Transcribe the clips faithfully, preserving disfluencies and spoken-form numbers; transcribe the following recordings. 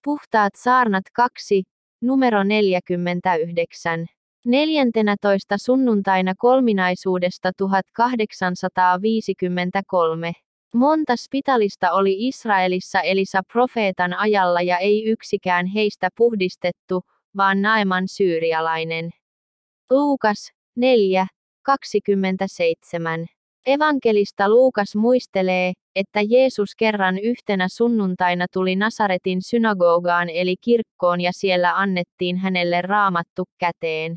Puhtaat saarnat kaksi, numero neljäkymmentäyhdeksän. Neljäntenätoista sunnuntaina kolminaisuudesta tuhatkahdeksansataaviisikymmentäkolme. Monta spitalista oli Israelissa Elisa profeetan ajalla ja ei yksikään heistä puhdistettu, vaan Naaman syyrialainen. Luukas, neljä, kaksikymmentäseitsemän. Evankelista Luukas muistelee, että Jeesus kerran yhtenä sunnuntaina tuli Nasaretin synagogaan eli kirkkoon ja siellä annettiin hänelle raamattu käteen.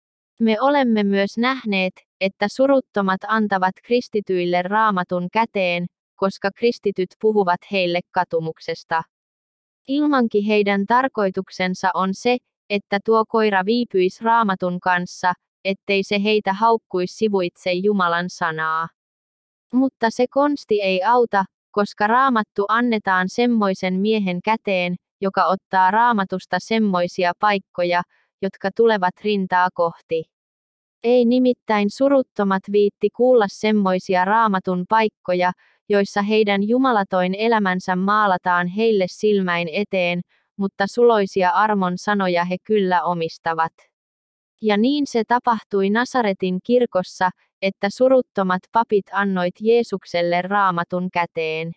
Me olemme myös nähneet, että suruttomat antavat kristityille raamatun käteen, koska kristityt puhuvat heille katumuksesta. Ilmankin heidän tarkoituksensa on se, että tuo koira viipyisi raamatun kanssa, ettei se heitä haukkuisi sivuitse Jumalan sanaa. Mutta se konsti ei auta, koska raamattu annetaan semmoisen miehen käteen, joka ottaa raamatusta semmoisia paikkoja, jotka tulevat rintaa kohti. Ei nimittäin suruttomat viitti kuulla semmoisia raamatun paikkoja, joissa heidän jumalatoin elämänsä maalataan heille silmäin eteen, mutta suloisia armon sanoja he kyllä omistavat. Ja niin se tapahtui Nasaretin kirkossa, että suruttomat papit annoit Jeesukselle raamatun käteen.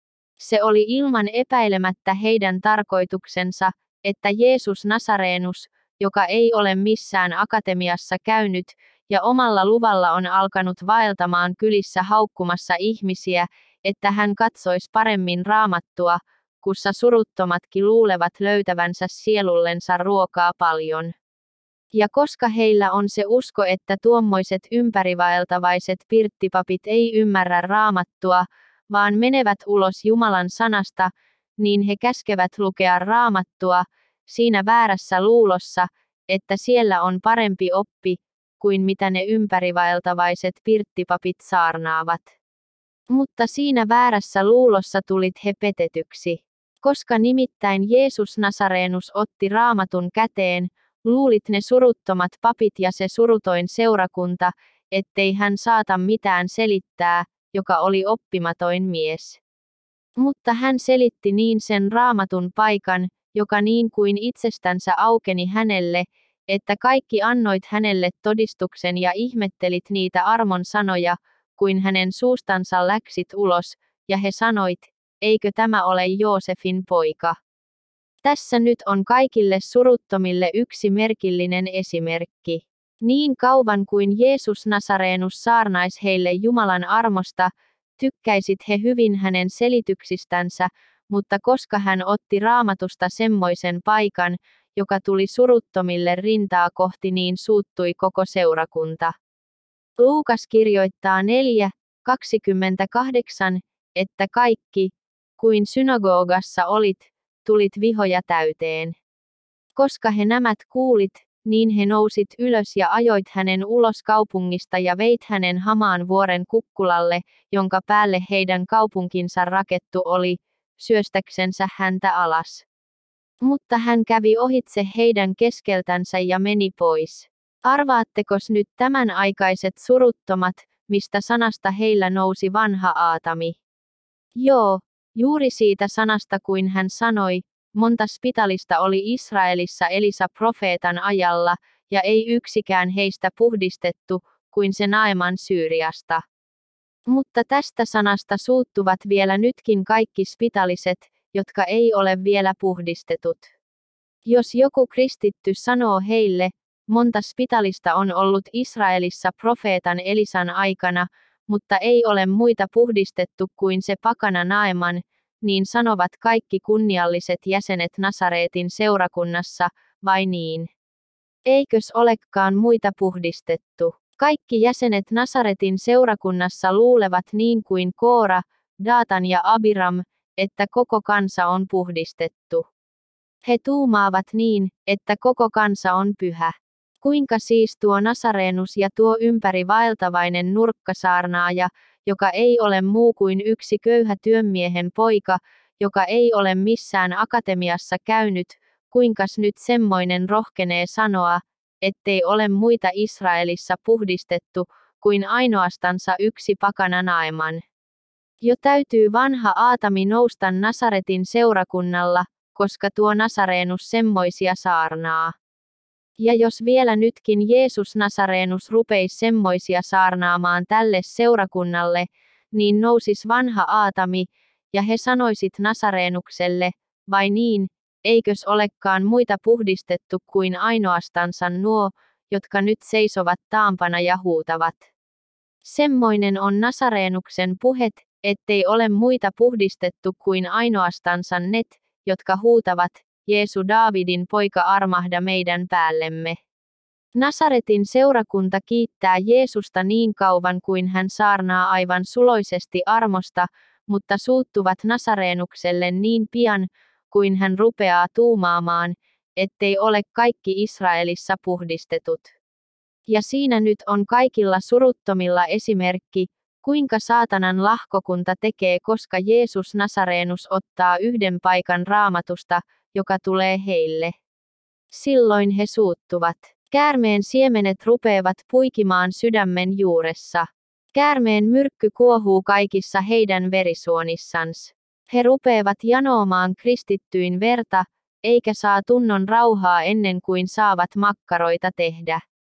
Se oli ilman epäilemättä heidän tarkoituksensa, että Jeesus Nasareenus, joka ei ole missään akatemiassa käynyt, ja omalla luvalla on alkanut vaeltamaan kylissä haukkumassa ihmisiä, että hän katsoisi paremmin raamattua, kussa suruttomatkin luulevat löytävänsä sielullensa ruokaa paljon. Ja koska heillä on se usko, että tuommoiset ympärivaeltavaiset pirttipapit ei ymmärrä raamattua, vaan menevät ulos Jumalan sanasta, niin he käskevät lukea raamattua, siinä väärässä luulossa, että siellä on parempi oppi, kuin mitä ne ympärivaeltavaiset pirttipapit saarnaavat. Mutta siinä väärässä luulossa tulit he petetyksi. Koska nimittäin Jeesus Nasareenus otti raamatun käteen, luulit ne suruttomat papit ja se surutoin seurakunta, ettei hän saata mitään selittää, joka oli oppimatoin mies. Mutta hän selitti niin sen raamatun paikan, joka niin kuin itsestänsä aukeni hänelle, että kaikki annoit hänelle todistuksen ja ihmettelit niitä armon sanoja, kuin hänen suustansa läksit ulos, ja he sanoit, eikö tämä ole Joosefin poika? Tässä nyt on kaikille suruttomille yksi merkillinen esimerkki. Niin kauan kuin Jeesus Nasareenus saarnais heille Jumalan armosta, tykkäisit he hyvin hänen selityksistänsä, mutta koska hän otti raamatusta semmoisen paikan, joka tuli suruttomille rintaa kohti, niin suuttui koko seurakunta. Luukas kirjoittaa neljä, kaksikymmentäkahdeksan, että kaikki, kuin synagogassa olit, tulit vihoja täyteen. Koska he nämät kuulit, niin he nousit ylös ja ajoit hänen ulos kaupungista ja veit hänen Hamaan vuoren kukkulalle, jonka päälle heidän kaupunkinsa rakettu oli, syöstäksensä häntä alas. Mutta hän kävi ohitse heidän keskeltänsä ja meni pois. Arvaattekos nyt tämän aikaiset suruttomat, mistä sanasta heillä nousi vanha Aatami? Joo, juuri siitä sanasta kuin hän sanoi, monta spitalista oli Israelissa Elisa profeetan ajalla, ja ei yksikään heistä puhdistettu, kuin se Naaman Syyriasta. Mutta tästä sanasta suuttuvat vielä nytkin kaikki spitaliset, jotka ei ole vielä puhdistetut. Jos joku kristitty sanoo heille, monta spitalista on ollut Israelissa profeetan Elisan aikana, mutta ei ole muita puhdistettu kuin se pakana Naaman, niin sanovat kaikki kunnialliset jäsenet Nasaretin seurakunnassa, vai niin? Eikös olekaan muita puhdistettu? Kaikki jäsenet Nasaretin seurakunnassa luulevat niin kuin Koora, Daatan ja Abiram, että koko kansa on puhdistettu. He tuumaavat niin, että koko kansa on pyhä. Kuinka siis tuo Nasareenus ja tuo ympärivaeltavainen nurkkasaarnaaja, joka ei ole muu kuin yksi köyhä työmiehen poika, joka ei ole missään akatemiassa käynyt, kuinkas nyt semmoinen rohkenee sanoa, ettei ole muita Israelissa puhdistettu, kuin ainoastansa yksi pakana Naaman. Jo täytyy vanha Aatami nousta Nasaretin seurakunnalla, koska tuo Nasarenus semmoisia saarnaa. Ja jos vielä nytkin Jeesus Nasarenus rupeisi semmoisia saarnaamaan tälle seurakunnalle, niin nousis vanha Aatami, ja he sanoisit Nasarenukselle, vai niin, eikös olekaan muita puhdistettu kuin ainoastansa nuo, jotka nyt seisovat taampana ja huutavat. Semmoinen on Nasarenuksen puhet, ettei ole muita puhdistettu kuin ainoastansa net, jotka huutavat, Jeesu Daavidin poika armahda meidän päällemme. Nasaretin seurakunta kiittää Jeesusta niin kauan kuin hän saarnaa aivan suloisesti armosta, mutta suuttuvat Nasarenukselle niin pian, kuin hän rupeaa tuumaamaan, ettei ole kaikki Israelissa puhdistetut. Ja siinä nyt on kaikilla suruttomilla esimerkki, kuinka saatanan lahkokunta tekee, koska Jeesus Nasarenus ottaa yhden paikan Raamatusta, joka tulee heille. Silloin he suuttuvat. Käärmeen siemenet rupeavat puikimaan sydämen juuressa. Käärmeen myrkky kuohuu kaikissa heidän verisuonissans. He rupeavat janoomaan kristittyyn verta, eikä saa tunnon rauhaa ennen kuin saavat makkaroita tehdä.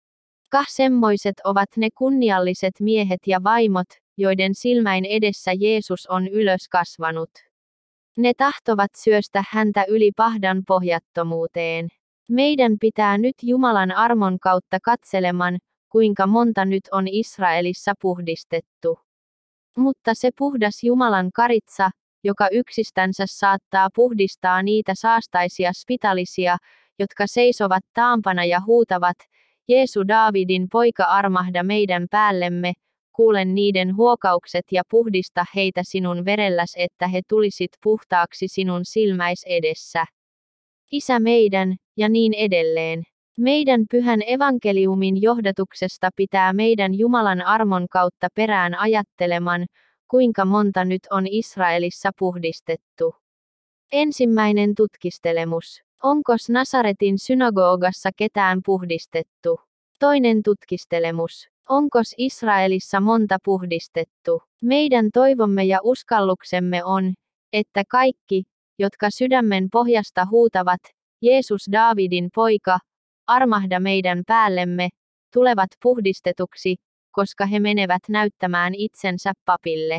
Kah semmoiset ovat ne kunnialliset miehet ja vaimot, joiden silmäin edessä Jeesus on ylös kasvanut. Ne tahtovat syöstä häntä yli pahdan pohjattomuuteen. Meidän pitää nyt Jumalan armon kautta katseleman, kuinka monta nyt on Israelissa puhdistettu. Mutta se puhdas Jumalan karitsa, joka yksistänsä saattaa puhdistaa niitä saastaisia spitalisia, jotka seisovat taampana ja huutavat, Jeesu Daavidin poika armahda meidän päällemme, kuulen niiden huokaukset ja puhdista heitä sinun verelläs, että he tulisit puhtaaksi sinun silmäis edessä. Isä meidän, ja niin edelleen. Meidän pyhän evankeliumin johdatuksesta pitää meidän Jumalan armon kautta perään ajatteleman, kuinka monta nyt on Israelissa puhdistettu. Ensimmäinen tutkistelemus. Onkos Nasaretin synagogassa ketään puhdistettu? Toinen tutkistelemus. Onkos Israelissa monta puhdistettu? Meidän toivomme ja uskalluksemme on, että kaikki, jotka sydämen pohjasta huutavat, Jeesus Daavidin poika, armahda meidän päällemme, tulevat puhdistetuksi, koska he menevät näyttämään itsensä papille.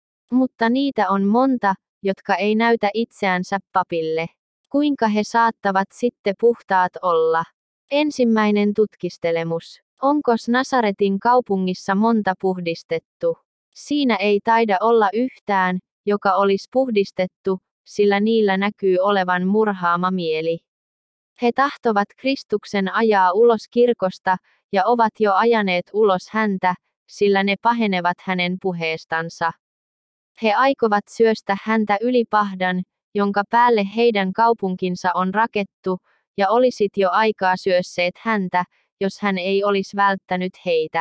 Mutta niitä on monta, jotka ei näytä itseänsä papille. Kuinka he saattavat sitten puhtaat olla? Ensimmäinen tutkistelemus. Onkos Nasaretin kaupungissa monta puhdistettu? Siinä ei taida olla yhtään, joka olisi puhdistettu, sillä niillä näkyy olevan murhaama mieli. He tahtovat Kristuksen ajaa ulos kirkosta, ja ovat jo ajaneet ulos häntä, sillä ne pahenevat hänen puheestansa. He aikovat syöstä häntä yli pahdan, jonka päälle heidän kaupunkinsa on rakettu, ja olisit jo aikaa syösseet häntä, jos hän ei olisi välttänyt heitä.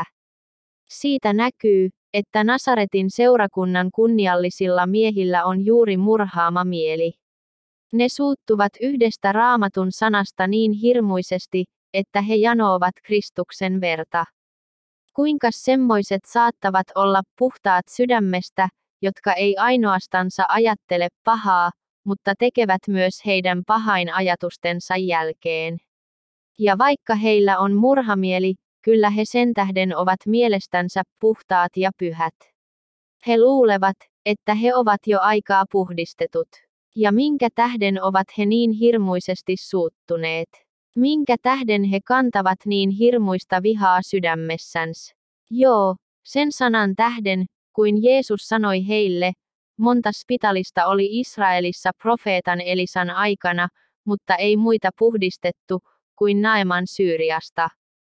Siitä näkyy, että Nasaretin seurakunnan kunniallisilla miehillä on juuri murhaama mieli. Ne suuttuvat yhdestä Raamatun sanasta niin hirmuisesti, että he janoovat Kristuksen verta. Kuinkas semmoiset saattavat olla puhtaat sydämestä, jotka ei ainoastansa ajattele pahaa, mutta tekevät myös heidän pahain ajatustensa jälkeen. Ja vaikka heillä on murhamieli, kyllä he sen tähden ovat mielestänsä puhtaat ja pyhät. He luulevat, että he ovat jo aikaa puhdistetut. Ja minkä tähden ovat he niin hirmuisesti suuttuneet? Minkä tähden he kantavat niin hirmuista vihaa sydämessänsä? Joo, sen sanan tähden, kuin Jeesus sanoi heille, monta spitalista oli Israelissa profeetan Elisan aikana, mutta ei muita puhdistettu, kuin Naeman Syyriasta.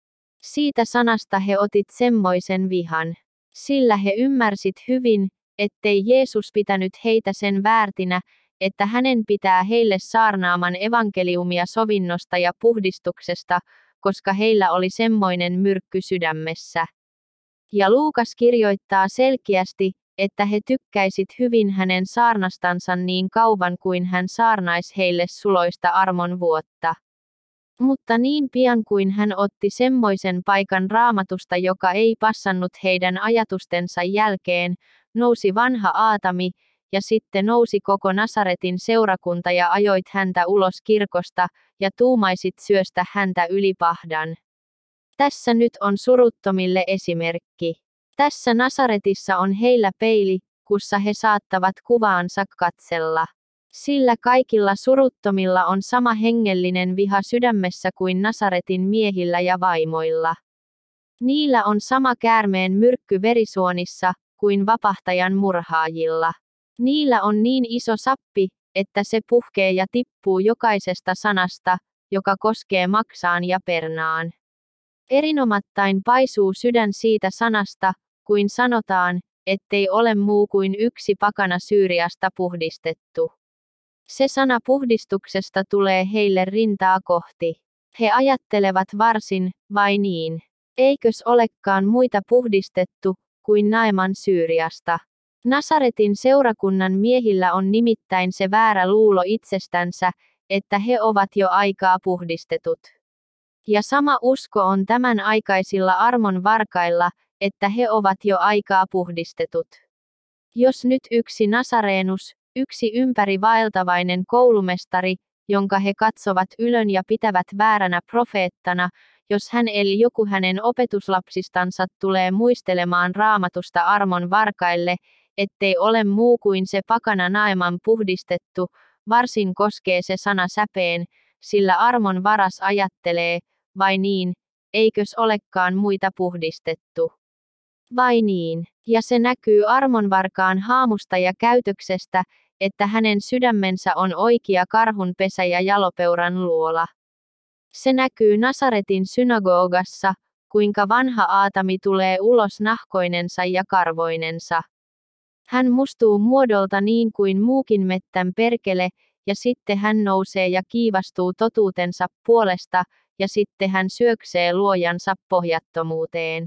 Siitä sanasta he otit semmoisen vihan. Sillä he ymmärsit hyvin, ettei Jeesus pitänyt heitä sen väärtinä, että hänen pitää heille saarnaaman evankeliumia sovinnosta ja puhdistuksesta, koska heillä oli semmoinen myrkky sydämessä. Ja Luukas kirjoittaa selkeästi, että he tykkäisit hyvin hänen saarnastansa niin kauan kuin hän saarnaisi heille suloista armon vuotta. Mutta niin pian kuin hän otti semmoisen paikan Raamatusta, joka ei passannut heidän ajatustensa jälkeen, nousi vanha Aatami, ja sitten nousi koko Nasaretin seurakunta ja ajoit häntä ulos kirkosta, ja tuumaisit syöstä häntä yli pahdan. Tässä nyt on suruttomille esimerkki. Tässä Nasaretissa on heillä peili, kussa he saattavat kuvaansa katsella. Sillä kaikilla suruttomilla on sama hengellinen viha sydämessä kuin Nasaretin miehillä ja vaimoilla. Niillä on sama käärmeen myrkky verisuonissa, kuin vapahtajan murhaajilla. Niillä on niin iso sappi, että se puhkee ja tippuu jokaisesta sanasta, joka koskee maksaan ja pernaan. Erinomattain paisuu sydän siitä sanasta, kuin sanotaan, ettei ole muu kuin yksi pakana Syyriasta puhdistettu. Se sana puhdistuksesta tulee heille rintaa kohti. He ajattelevat varsin, vai niin? Eikös olekaan muita puhdistettu, kuin Naeman Syyriasta? Nasaretin seurakunnan miehillä on nimittäin se väärä luulo itsestänsä, että he ovat jo aikaa puhdistetut. Ja sama usko on tämän aikaisilla armon varkailla, että he ovat jo aikaa puhdistetut. Jos nyt yksi Nasareenus, yksi ympäri vaeltavainen koulumestari, jonka he katsovat ylön ja pitävät vääränä profeettana, jos hän eli joku hänen opetuslapsistansa tulee muistelemaan Raamatusta armon varkaille, ettei ole muu kuin se pakana Naeman puhdistettu, varsin koskee se sana säpeen, sillä armon varas ajattelee, vai niin, eikös olekaan muita puhdistettu. Vai niin, ja se näkyy armonvarkaan haamusta ja käytöksestä, että hänen sydämensä on oikea karhunpesä ja jalopeuran luola. Se näkyy Nasaretin synagogassa, kuinka vanha Aatami tulee ulos nahkoinensa ja karvoinensa. Hän mustuu muodolta niin kuin muukin mettän perkele, ja sitten hän nousee ja kiivastuu totuutensa puolesta, ja sitten hän syöksee luojansa pohjattomuuteen.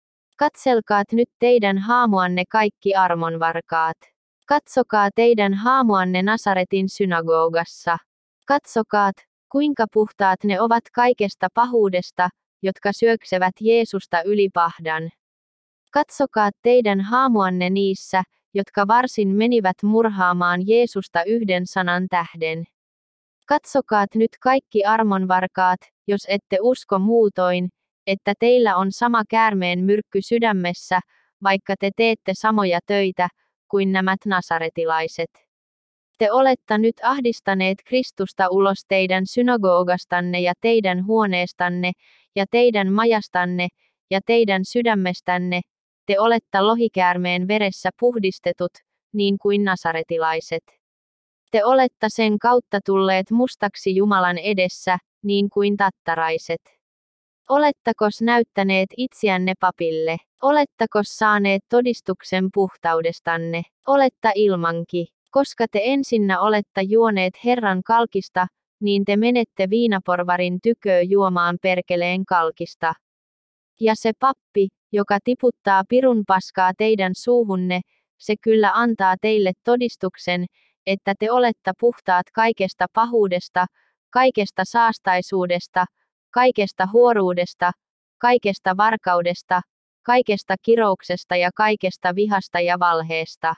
Katselkaat nyt teidän haamuanne kaikki armonvarkaat. Katsokaa teidän haamuanne Nasaretin synagogassa. Katsokaat, kuinka puhtaat ne ovat kaikesta pahuudesta, jotka syöksevät Jeesusta yli pahdan. Katsokaa teidän haamuanne niissä, jotka varsin menivät murhaamaan Jeesusta yhden sanan tähden. Katsokaat nyt kaikki armonvarkaat, jos ette usko muutoin, että teillä on sama käärmeen myrkky sydämessä, vaikka te teette samoja töitä, kuin nämä nasaretilaiset. Te olette nyt ahdistaneet Kristusta ulos teidän synagogastanne ja teidän huoneestanne, ja teidän majastanne, ja teidän sydämestänne, te olette lohikäärmeen veressä puhdistetut, niin kuin nasaretilaiset. Te olette sen kautta tulleet mustaksi Jumalan edessä, niin kuin tattaraiset. Olettakos näyttäneet itseänne papille? Olettakos saaneet todistuksen puhtaudestanne? Oletta ilmankin. Koska te ensinnä olette juoneet Herran kalkista, niin te menette viinaporvarin tyköö juomaan perkeleen kalkista. Ja se pappi, joka tiputtaa pirun paskaa teidän suuhunne, se kyllä antaa teille todistuksen, että te olette puhtaat kaikesta pahuudesta, kaikesta saastaisuudesta, kaikesta huoruudesta, kaikesta varkaudesta, kaikesta kirouksesta ja kaikesta vihasta ja valheesta.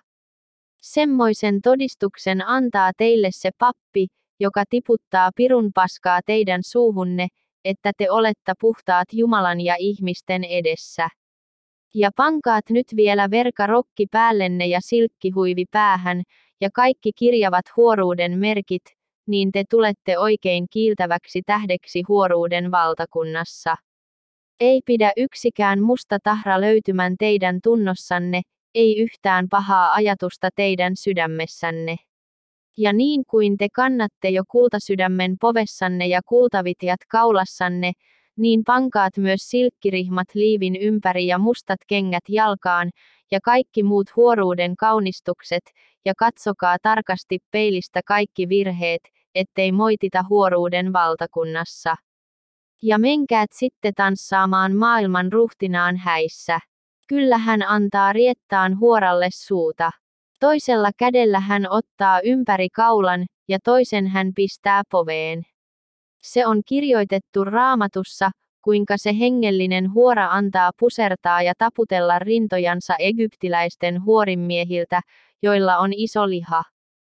Semmoisen todistuksen antaa teille se pappi, joka tiputtaa pirun paskaa teidän suuhunne, että te olette puhtaat Jumalan ja ihmisten edessä. Ja pankaat nyt vielä verkarokki päällenne ja silkkihuivi päähän, ja kaikki kirjavat huoruuden merkit, niin te tulette oikein kiiltäväksi tähdeksi huoruuden valtakunnassa. Ei pidä yksikään musta tahra löytymän teidän tunnossanne, ei yhtään pahaa ajatusta teidän sydämessänne. Ja niin kuin te kannatte jo kultasydämen povessanne ja kultavitjat kaulassanne, niin pankaat myös silkkirihmat liivin ympäri ja mustat kengät jalkaan, ja kaikki muut huoruuden kaunistukset, ja katsokaa tarkasti peilistä kaikki virheet, ettei moitita huoruuden valtakunnassa. Ja menkäät sitten tanssaamaan maailman ruhtinaan häissä. Kyllä hän antaa riettaan huoralle suuta. Toisella kädellä hän ottaa ympäri kaulan, ja toisen hän pistää poveen. Se on kirjoitettu Raamatussa, kuinka se hengellinen huora antaa pusertaa ja taputella rintojansa egyptiläisten huorinmiehiltä, joilla on iso liha.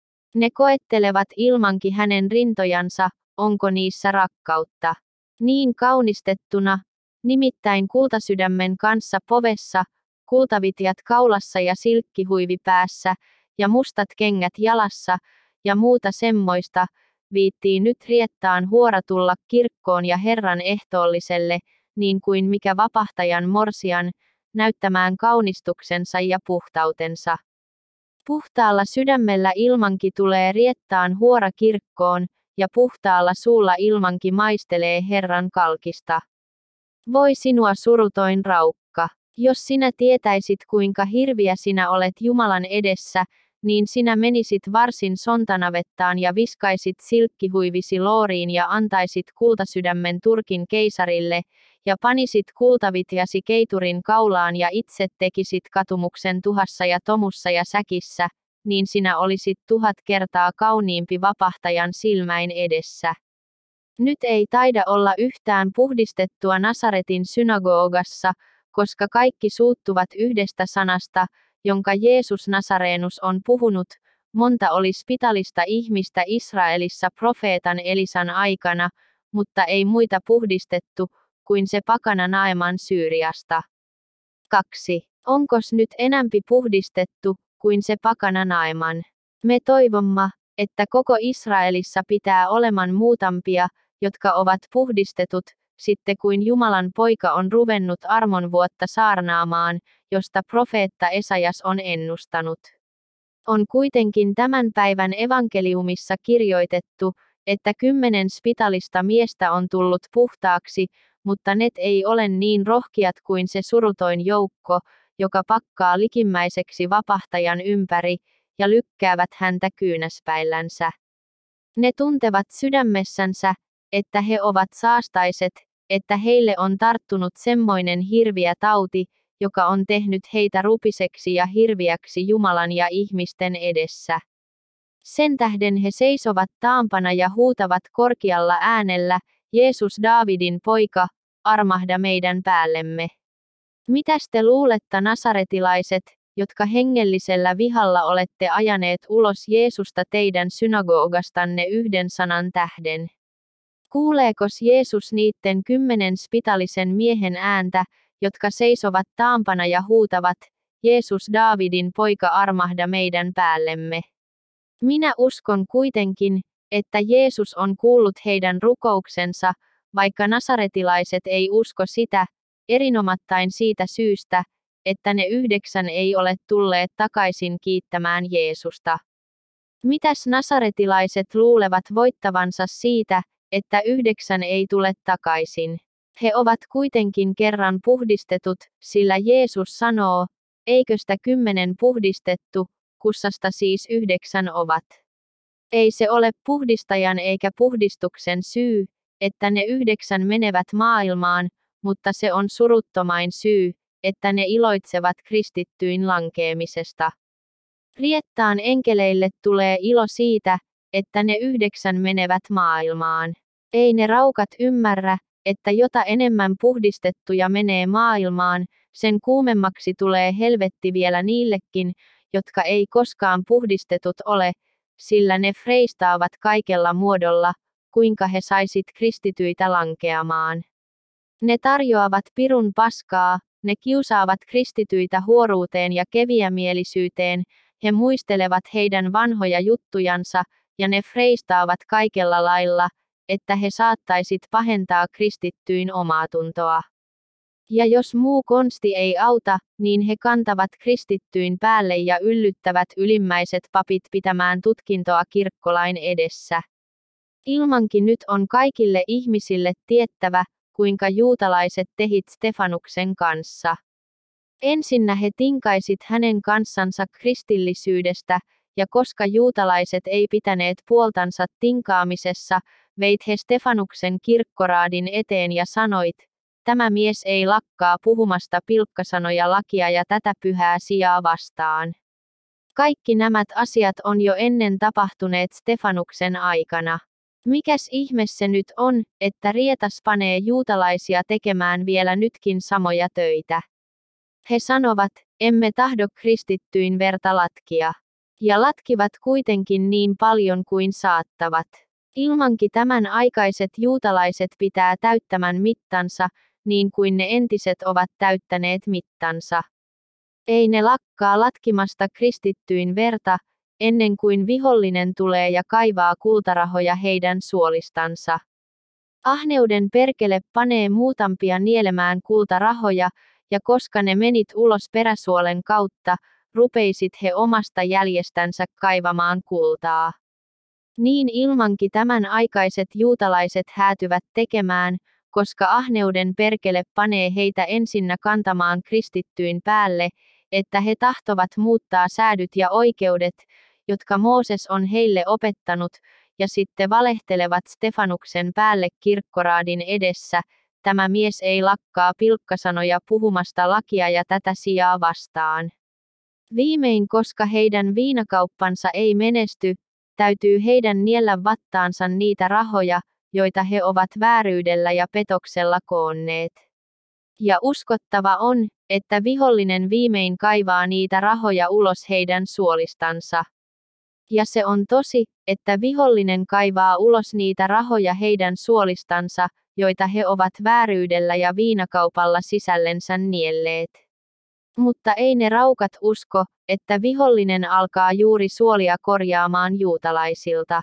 Ne koettelevat ilmankin hänen rintojansa, onko niissä rakkautta. Niin kaunistettuna, nimittäin kultasydämen kanssa povessa, kultavitjat kaulassa ja silkkihuivi päässä, ja mustat kengät jalassa, ja muuta semmoista, viittii nyt Riettaan huora tulla kirkkoon ja Herran ehtoolliselle, niin kuin mikä vapahtajan morsian, näyttämään kaunistuksensa ja puhtautensa. Puhtaalla sydämellä ilmanki tulee Riettaan huora kirkkoon, ja puhtaalla suulla ilmanki maistelee Herran kalkista. Voi sinua surutoin raukka, jos sinä tietäisit kuinka hirviä sinä olet Jumalan edessä, niin sinä menisit varsin sontanavettaan ja viskaisit silkkihuivisi looriin ja antaisit kultasydämen Turkin keisarille, ja panisit kultavitjasi keiturin kaulaan ja itse tekisit katumuksen tuhassa ja tomussa ja säkissä, niin sinä olisit tuhat kertaa kauniimpi vapahtajan silmäin edessä. Nyt ei taida olla yhtään puhdistettua Nasaretin synagogassa, koska kaikki suuttuvat yhdestä sanasta, jonka Jeesus Nasarenus on puhunut. Monta oli spitalista ihmistä Israelissa profeetan Elisan aikana, mutta ei muita puhdistettu, kuin se pakana Naeman Syyriasta. kaksi. Onkos nyt enämpi puhdistettu, kuin se pakana Naeman? Me toivomma, että koko Israelissa pitää oleman muutampia, jotka ovat puhdistetut, sitten kuin Jumalan poika on ruvennut armon vuotta saarnaamaan, josta profeetta Esajas on ennustanut. On kuitenkin tämän päivän evankeliumissa kirjoitettu, että kymmenen spitalista miestä on tullut puhtaaksi, mutta net ei ole niin rohkiat kuin se surutoin joukko, joka pakkaa likimmäiseksi vapahtajan ympäri, ja lykkäävät häntä kyynäspäillänsä. Ne tuntevat sydämessänsä, että he ovat saastaiset, että heille on tarttunut semmoinen hirviä tauti, joka on tehnyt heitä rupiseksi ja hirviäksi Jumalan ja ihmisten edessä. Sen tähden he seisovat taampana ja huutavat korkealla äänellä, Jeesus Daavidin poika, armahda meidän päällemme. Mitäs te luulette nasaretilaiset, jotka hengellisellä vihalla olette ajaneet ulos Jeesusta teidän synagogastanne yhden sanan tähden? Kuuleekos Jeesus niitten kymmenen spitalisen miehen ääntä, jotka seisovat taampana ja huutavat, Jeesus Daavidin poika armahda meidän päällemme? Minä uskon kuitenkin, että Jeesus on kuullut heidän rukouksensa, vaikka nasaretilaiset ei usko sitä, erinomattain siitä syystä, että ne yhdeksän ei ole tulleet takaisin kiittämään Jeesusta. Mitäs nasaretilaiset luulevat voittavansa siitä, että yhdeksän ei tule takaisin? He ovat kuitenkin kerran puhdistetut, sillä Jeesus sanoo, eikö sitä kymmenen puhdistettu, kussasta siis yhdeksän ovat. Ei se ole puhdistajan eikä puhdistuksen syy, että ne yhdeksän menevät maailmaan, mutta se on suruttomain syy, että ne iloitsevat kristittyyn lankeemisesta. Riettaan enkeleille tulee ilo siitä, että ne yhdeksän menevät maailmaan. Ei ne raukat ymmärrä, että jota enemmän puhdistettuja menee maailmaan, sen kuumemmaksi tulee helvetti vielä niillekin, jotka ei koskaan puhdistetut ole, sillä ne freistaavat kaikella muodolla, kuinka he saisit kristityitä lankeamaan. Ne tarjoavat pirun paskaa, ne kiusaavat kristityitä huoruuteen ja keviämielisyyteen, he muistelevat heidän vanhoja juttujansa, ja ne freistaavat kaikella lailla, että he saattaisit pahentaa kristittyyn omaatuntoa. Ja jos muu konsti ei auta, niin he kantavat kristittyyn päälle ja yllyttävät ylimmäiset papit pitämään tutkintoa kirkkolain edessä. Ilmankin nyt on kaikille ihmisille tiettävä, kuinka juutalaiset tehit Stefanuksen kanssa. Ensinnä he tinkaisit hänen kanssansa kristillisyydestä, ja koska juutalaiset ei pitäneet puoltansa tinkaamisessa, veit he Stefanuksen kirkkoraadin eteen ja sanoit, tämä mies ei lakkaa puhumasta pilkkasanoja lakia ja tätä pyhää sijaa vastaan. Kaikki nämä asiat on jo ennen tapahtuneet Stefanuksen aikana. Mikäs ihme se nyt on, että Rietas panee juutalaisia tekemään vielä nytkin samoja töitä? He sanovat, emme tahdo kristittyyn verta latkia. Ja latkivat kuitenkin niin paljon kuin saattavat. Ilmankin tämän aikaiset juutalaiset pitää täyttämän mittansa, niin kuin ne entiset ovat täyttäneet mittansa. Ei ne lakkaa latkimasta kristittyyn verta, ennen kuin vihollinen tulee ja kaivaa kultarahoja heidän suolistansa. Ahneuden perkele panee muutampia nielemään kultarahoja, ja koska ne menit ulos peräsuolen kautta, rupeisit he omasta jäljestänsä kaivamaan kultaa. Niin ilmankin tämän aikaiset juutalaiset häätyvät tekemään, koska ahneuden perkele panee heitä ensinnä kantamaan kristittyyn päälle, että he tahtovat muuttaa säädyt ja oikeudet, jotka Mooses on heille opettanut, ja sitten valehtelevat Stefanuksen päälle kirkkoraadin edessä. Tämä mies ei lakkaa pilkkasanoja puhumasta lakia ja tätä sijaa vastaan. Viimein, koska heidän viinakauppansa ei menesty, täytyy heidän niellä vattaansa niitä rahoja, joita he ovat vääryydellä ja petoksella koonneet. Ja uskottava on, että vihollinen viimein kaivaa niitä rahoja ulos heidän suolistansa. Ja se on tosi, että vihollinen kaivaa ulos niitä rahoja heidän suolistansa, joita he ovat vääryydellä ja viinakaupalla sisällensä nielleet. Mutta ei ne raukat usko, että vihollinen alkaa juuri suolia korjaamaan juutalaisilta.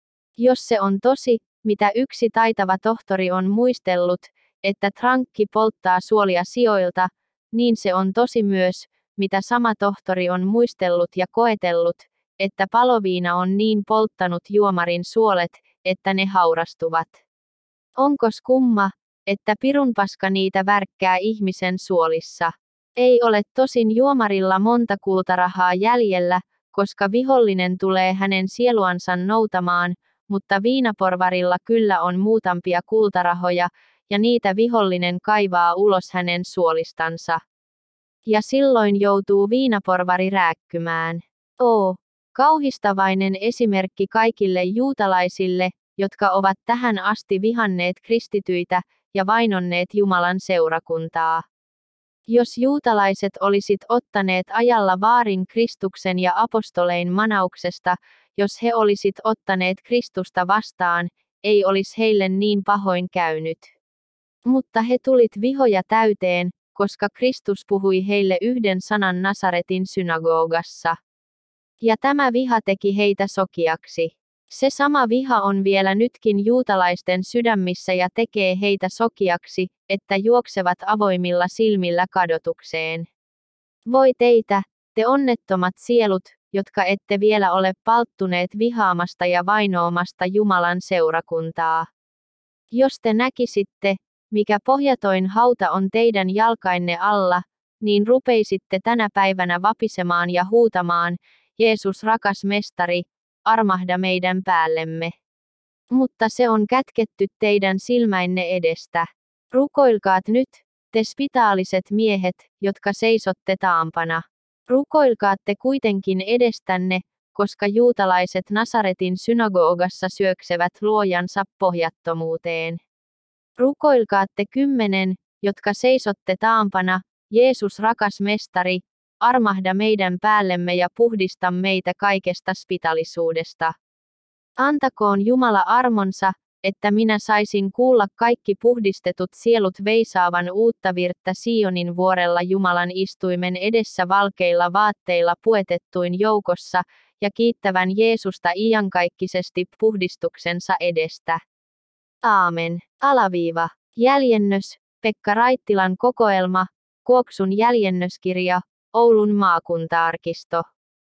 Jos se on tosi, mitä yksi taitava tohtori on muistellut, että trankki polttaa suolia sioilta, niin se on tosi myös, mitä sama tohtori on muistellut ja koetellut, että paloviina on niin polttanut juomarin suolet, että ne haurastuvat. Onkos kumma, että pirunpaska niitä värkkää ihmisen suolissa? Ei ole tosin juomarilla monta kultarahaa jäljellä, koska vihollinen tulee hänen sieluansa noutamaan, mutta viinaporvarilla kyllä on muutampia kultarahoja, ja niitä vihollinen kaivaa ulos hänen suolistansa. Ja silloin joutuu viinaporvari rääkkymään. Oo, kauhistavainen esimerkki kaikille juutalaisille, jotka ovat tähän asti vihanneet kristityitä ja vainonneet Jumalan seurakuntaa. Jos juutalaiset olisit ottaneet ajalla vaarin Kristuksen ja apostolein manauksesta, jos he olisit ottaneet Kristusta vastaan, ei olisi heille niin pahoin käynyt. Mutta he tulit vihoja täyteen, koska Kristus puhui heille yhden sanan Nasaretin synagogassa. Ja tämä viha teki heitä sokeaksi. Se sama viha on vielä nytkin juutalaisten sydämissä ja tekee heitä sokeaksi, että juoksevat avoimilla silmillä kadotukseen. Voi teitä, te onnettomat sielut, jotka ette vielä ole palttuneet vihaamasta ja vainoamasta Jumalan seurakuntaa. Jos te näkisitte, mikä pohjatoin hauta on teidän jalkainne alla, niin rupeisitte tänä päivänä vapisemaan ja huutamaan, Jeesus rakas mestari, armahda meidän päällemme. Mutta se on kätketty teidän silmäinne edestä. Rukoilkaat nyt, te spitaaliset miehet, jotka seisotte taampana. Rukoilkaatte kuitenkin edestänne, koska juutalaiset Nasaretin synagogassa syöksevät luojansa pohjattomuuteen. Rukoilkaatte kymmenen, jotka seisotte taampana, Jeesus rakas mestari, armahda meidän päällemme ja puhdista meitä kaikesta spitalisuudesta. Antakoon Jumala armonsa, että minä saisin kuulla kaikki puhdistetut sielut veisaavan uutta virttä Sionin vuorella Jumalan istuimen edessä valkeilla vaatteilla puetettuin joukossa, ja kiittävän Jeesusta iankaikkisesti puhdistuksensa edestä. Aamen. Alaviiva. Jäljennös, Pekka Raittilan kokoelma, Kuoksun jäljennöskirja, Oulun maakuntaarkisto.